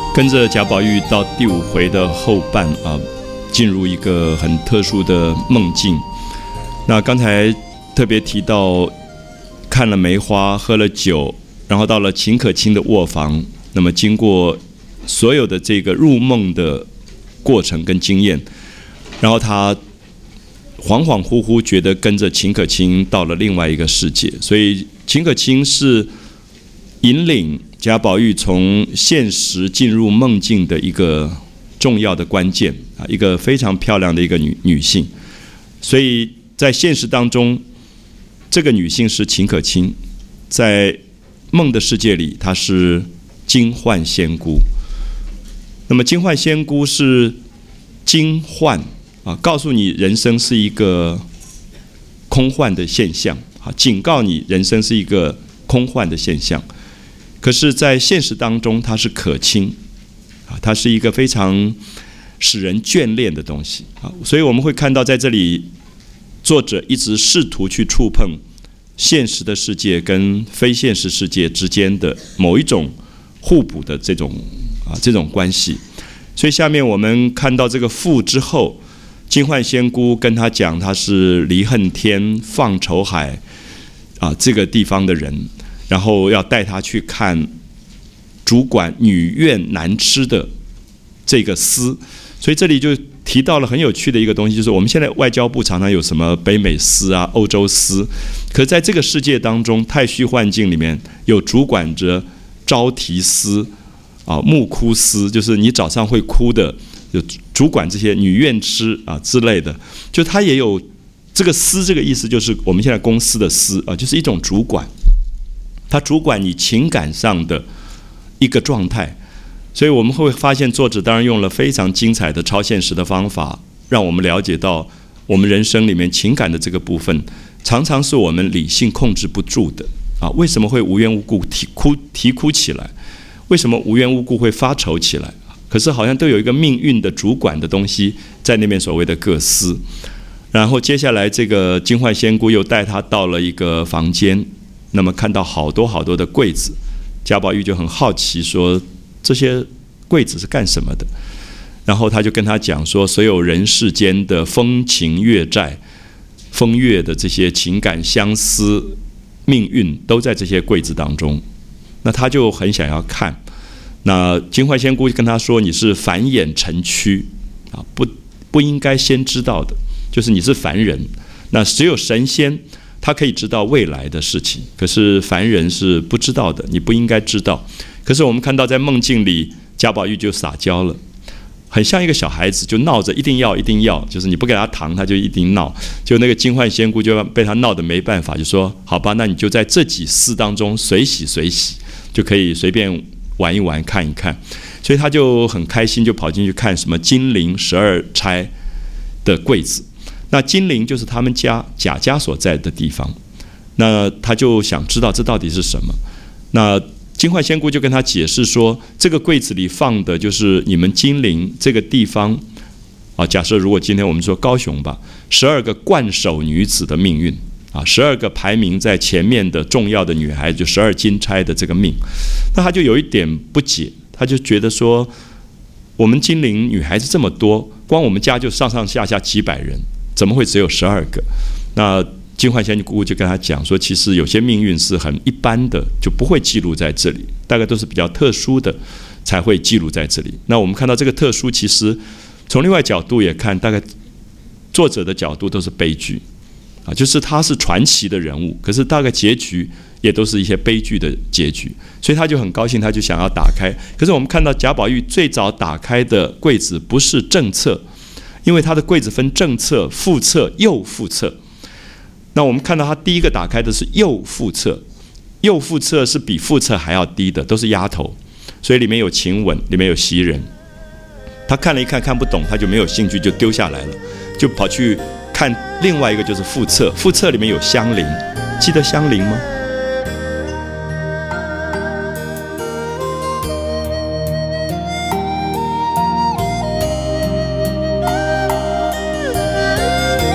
跟着贾宝玉到第5回的后半进入一个很特殊的梦境。那刚才特别提到看了梅花，喝了酒，然后到了秦可卿的卧房，那么经过所有的这个入梦的过程跟经验，然后他恍恍惚惚觉得跟着秦可卿到了另外一个世界，所以秦可卿是引领贾宝玉从现实进入梦境的一个重要的关键一个非常漂亮的一个女性。所以在现实当中，这个女性是秦可卿，在梦的世界里她是金幻仙姑。那么金幻仙姑是金幻告诉你人生是一个空幻的现象警告你人生是一个空幻的现象。可是在现实当中它是可亲它是一个非常使人眷恋的东西所以我们会看到在这里作者一直试图去触碰现实的世界跟非现实世界之间的某一种互补的这种关系。所以下面我们看到这个赋之后，金幻仙姑跟他讲他是离恨天放愁海这个地方的人，然后要带他去看主管女怨难吃的这个丝。所以这里就提到了很有趣的一个东西，就是我们现在外交部常常有什么北美丝欧洲丝，可是在这个世界当中太虚幻境里面有主管着招啼丝木哭丝，就是你早上会哭的，有主管这些女怨痴之类的，就它也有这个丝，这个意思就是我们现在公司的司就是一种主管，它主管你情感上的一个状态。所以我们会发现作者当然用了非常精彩的超现实的方法，让我们了解到我们人生里面情感的这个部分常常是我们理性控制不住的为什么会无缘无故啼哭起来，为什么无缘无故会发愁起来，可是好像都有一个命运的主管的东西在那边所谓的各司。然后接下来这个金幻仙姑又带他到了一个房间，那么看到好多好多的柜子，贾宝玉就很好奇说这些柜子是干什么的，然后他就跟他讲说所有人世间的风情月债风月的这些情感相思命运都在这些柜子当中。那他就很想要看，那金幻仙姑跟他说你是凡眼尘躯不应该先知道的，就是你是凡人，那只有神仙他可以知道未来的事情，可是凡人是不知道的，你不应该知道。可是我们看到在梦境里贾宝玉就撒娇了，很像一个小孩子，就闹着一定要，就是你不给他糖他就一定闹，就那个金幻仙姑就被他闹得没办法，就说好吧，那你就在这几丝当中随喜，就可以随便玩一玩看一看。所以他就很开心，就跑进去看什么金陵12钗的柜子。那金陵就是他们家贾家所在的地方，那他就想知道这到底是什么。那金幻仙姑就跟他解释说，这个柜子里放的就是你们金陵这个地方假设如果今天我们说高雄吧，12个冠首女子的命运12个排名在前面的重要的女孩，就12金钗的这个命。那他就有一点不解，他就觉得说我们金陵女孩子这么多，光我们家就上上下下几百人，怎么会只有12个？那金幻仙姑就跟他讲说，其实有些命运是很一般的，就不会记录在这里，大概都是比较特殊的才会记录在这里。那我们看到这个特殊，其实从另外角度也看，大概作者的角度都是悲剧就是他是传奇的人物，可是大概结局也都是一些悲剧的结局，所以他就很高兴，他就想要打开。可是我们看到贾宝玉最早打开的柜子不是正册，因为他的柜子分正册、副册、右副册。那我们看到他第一个打开的是右副册，右副册是比副册还要低的，都是丫头，所以里面有晴雯，里面有袭人。他看了一看看不懂，他就没有兴趣，就丢下来了，就跑去看另外一个就是副册，副册里面有香菱，记得香菱吗？